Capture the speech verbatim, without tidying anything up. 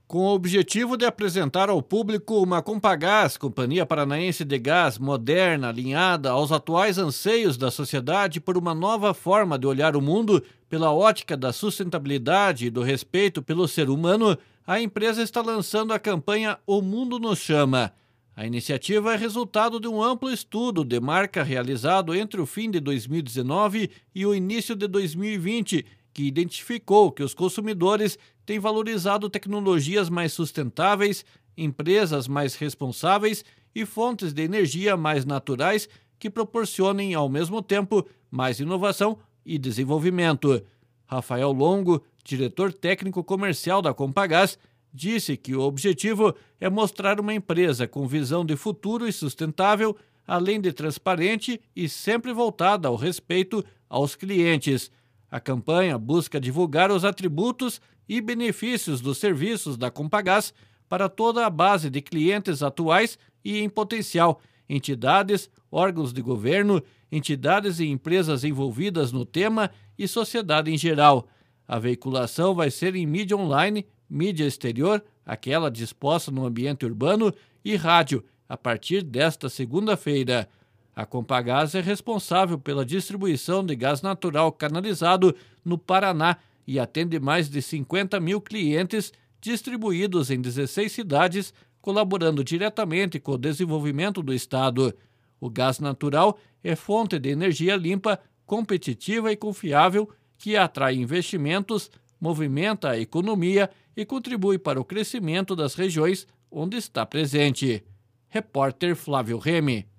Com o objetivo de apresentar ao público uma Compagás, Companhia Paranaense de Gás moderna, alinhada aos atuais anseios da sociedade por uma nova forma de olhar o mundo pela ótica da sustentabilidade e do respeito pelo ser humano, a empresa está lançando a campanha O Mundo Nos Chama. A iniciativa é resultado de um amplo estudo de marca realizado entre o fim de dois mil e dezenove e o início de dois mil e vinte, que identificou que os consumidores têm valorizado tecnologias mais sustentáveis, empresas mais responsáveis e fontes de energia mais naturais que proporcionem, ao mesmo tempo, mais inovação e desenvolvimento. Rafael Longo, diretor técnico comercial da Compagás, disse que o objetivo é mostrar uma empresa com visão de futuro e sustentável, além de transparente e sempre voltada ao respeito aos clientes. A campanha busca divulgar os atributos e benefícios dos serviços da Compagás para toda a base de clientes atuais e em potencial, entidades, órgãos de governo, entidades e empresas envolvidas no tema e sociedade em geral. A veiculação vai ser em mídia online, mídia exterior, aquela disposta no ambiente urbano, e rádio, a partir desta segunda-feira. A Compagás é responsável pela distribuição de gás natural canalizado no Paraná e atende mais de cinquenta mil clientes distribuídos em dezesseis cidades, colaborando diretamente com o desenvolvimento do estado. O gás natural é fonte de energia limpa, competitiva e confiável que atrai investimentos, movimenta a economia e contribui para o crescimento das regiões onde está presente. Repórter Flávio Remy.